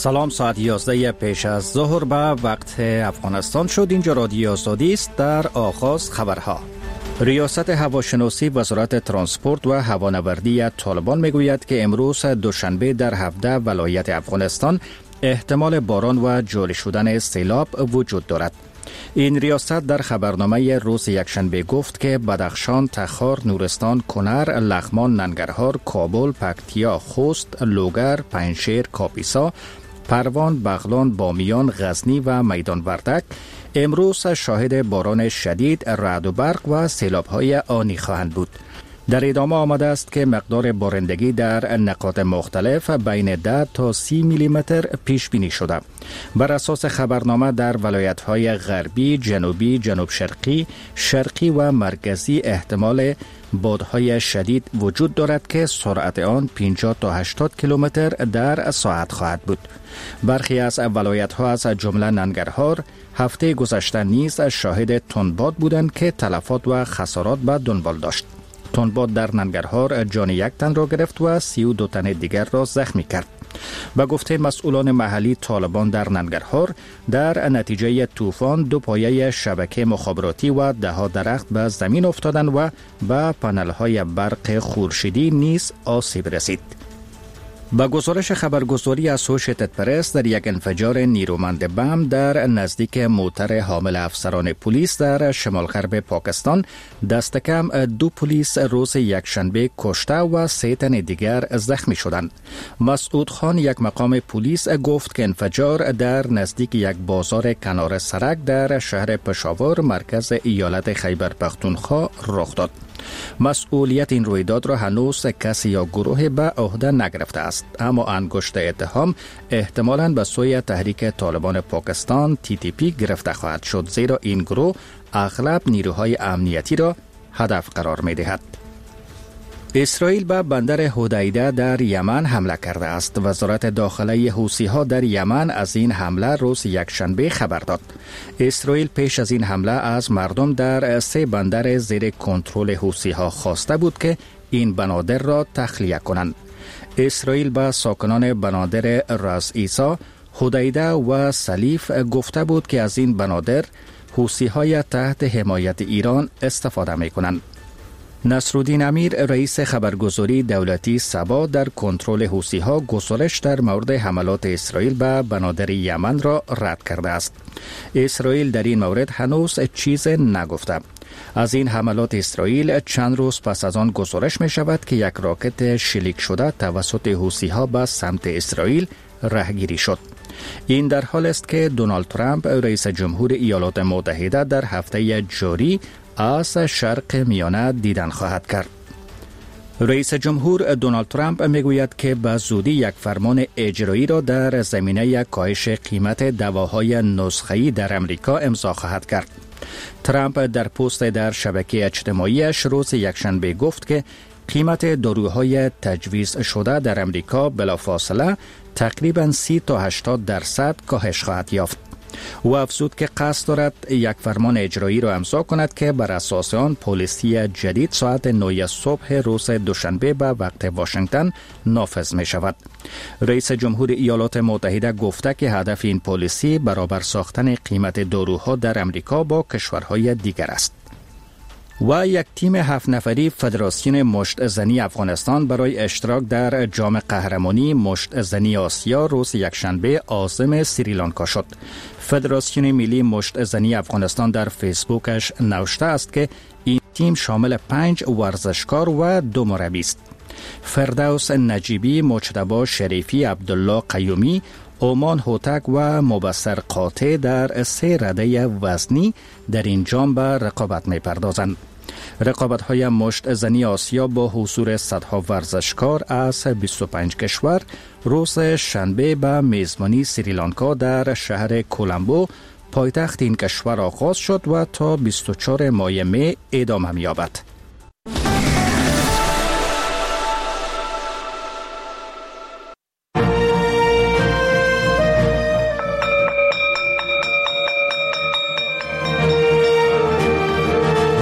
سلام، ساعت 11 پیش از ظهر به وقت افغانستان شد. اینجا رادیو آزادی است. در آغاز خبرها. ریاست هواشناسی وزارت ترانسپورت و هوانوردی طالبان میگوید که امروز دوشنبه در 17 ولایت افغانستان احتمال باران و جاری شدن سیلاب وجود دارد. این ریاست در خبرنامه روز یکشنبه گفت که بدخشان، تخار، نورستان، کنر، لغمان، ننگرهار، کابل، پکتیا، خوست، لوگر، پنجشیر، کاپیسا، پروان، بغلان، بامیان، غزنی و میدان وردک امروز شاهد باران شدید، رعد و برق و سیلاب‌های آنی خواهند بود. در ادامه آمده است که مقدار بارندگی در نقاط مختلف بین 10 تا 30 میلیمتر پیش بینی شده. بر اساس خبرنامه در ولایت‌های غربی، جنوبی، جنوب شرقی، شرقی و مرکزی احتمال بادهای شدید وجود دارد که سرعت آن 50 تا 80 کیلومتر در ساعت خواهد بود. برخی از ولایت‌ها از جمله ننگرهار هفته گذشته نیز شاهد تندباد بودند که تلفات و خسارات به دنبال داشت. تندباد در ننگرهار جان یک تن را گرفت و 32 تن دیگر را زخمی کرد. به گفته مسئولان محلی، طالبان در ننگرهار در نتیجه طوفان 2 پایه شبکه مخابراتی و 10 درخت به زمین افتادند و به پنل‌های برق خورشیدی نیز آسیب رسید. با گزارش خبرگزاری اسوشیتد پرس، در یک انفجار نیرومند بم در نزدیک موتر حامل افسران پلیس در شمال غرب پاکستان دست کم 2 پلیس روز یکشنبه کشته و 3 تن دیگر زخمی شدند. مسعود خان، یک مقام پلیس، گفت که انفجار در نزدیک یک بازار کنار سرک در شهر پشاور، مرکز ایالت خیبر پختونخوا رخ داد. مسئولیت این رویداد را هنوز کسی یا گروه به عهده نگرفته است، اما انگشت اتهام احتمالاً به سوی تحریک طالبان پاکستان TTP گرفته خواهد شد، زیرا این گروه اغلب نیروهای امنیتی را هدف قرار می دهد. اسرائیل به بندر حدیده در یمن حمله کرده است. وزارت داخلی حوثی‌ها در یمن از این حمله روز یکشنبه خبر داد. اسرائیل پیش از این حمله از مردم در 3 بندر زیر کنترل حوثی‌ها خواسته بود که این بنادر را تخلیه کنند. اسرائیل به ساکنان بنادر راس عیسی، حدیده و سلیف گفته بود که از این بنادر حوثی‌های تحت حمایت ایران استفاده می‌کنند. نصرالدین امیر، رئیس خبرگزاری دولتی سبا در کنترل حوثی‌ها، گزارش در مورد حملات اسرائیل به بنادر یمن را رد کرده است. اسرائیل در این مورد هنوز چیز نگفته. از این حملات اسرائیل چند روز پس از آن گزارش می شود که یک راکت شلیک شده توسط حوثی‌ها به سمت اسرائیل راهگیری شد. این در حال است که دونالد ترامپ، رئیس جمهور ایالات متحده، در هفته جاری از شرق میانه دیدن خواهد کرد. رئیس جمهور دونالد ترامپ میگوید که به زودی یک فرمان اجرایی را در زمینه کاهش قیمت دواهای نسخه‌ای در امریکا امضا خواهد کرد. ترامپ در پست در شبکه اجتماعیش روز یکشنبه گفت که قیمت داروهای تجویز شده در امریکا بلافاصله تقریباً 30 تا 80% کاهش خواهد یافت. او افزود که قصد دارد یک فرمان اجرایی را امضا کند که بر اساس آن پالیسی جدید ساعت 9 صبح روز دوشنبه به وقت واشنگتن نافذ می شود. رئیس جمهور ایالات متحده گفته که هدف این پالیسی برابر ساختن قیمت داروها در امریکا با کشورهای دیگر است. و یک تیم 7 نفری فدراسیون مشت زنی افغانستان برای اشتراک در جام قهرمانی مشت زنی آسیا روز یکشنبه عازم سریلانکا شد. فدراسیون ملی مشت زنی افغانستان در فیسبوکش نوشته است که این تیم شامل 5 ورزشکار و 2 مربی است. فردوس نجیبی، مجتبی شریفی، عبدالله قیومی، اومان هوتک و مبصر قاطع در 3 رده وزنی در این جام به رقابت می پردازند. رقابت‌های مشت زنی آسیا با حضور صدها ورزشکار از 25 کشور روز شنبه به میزبانی سریلانکا در شهر کولمبو، پایتخت این کشور آغاز شد و تا 24 ماه می ادامه می‌یابد.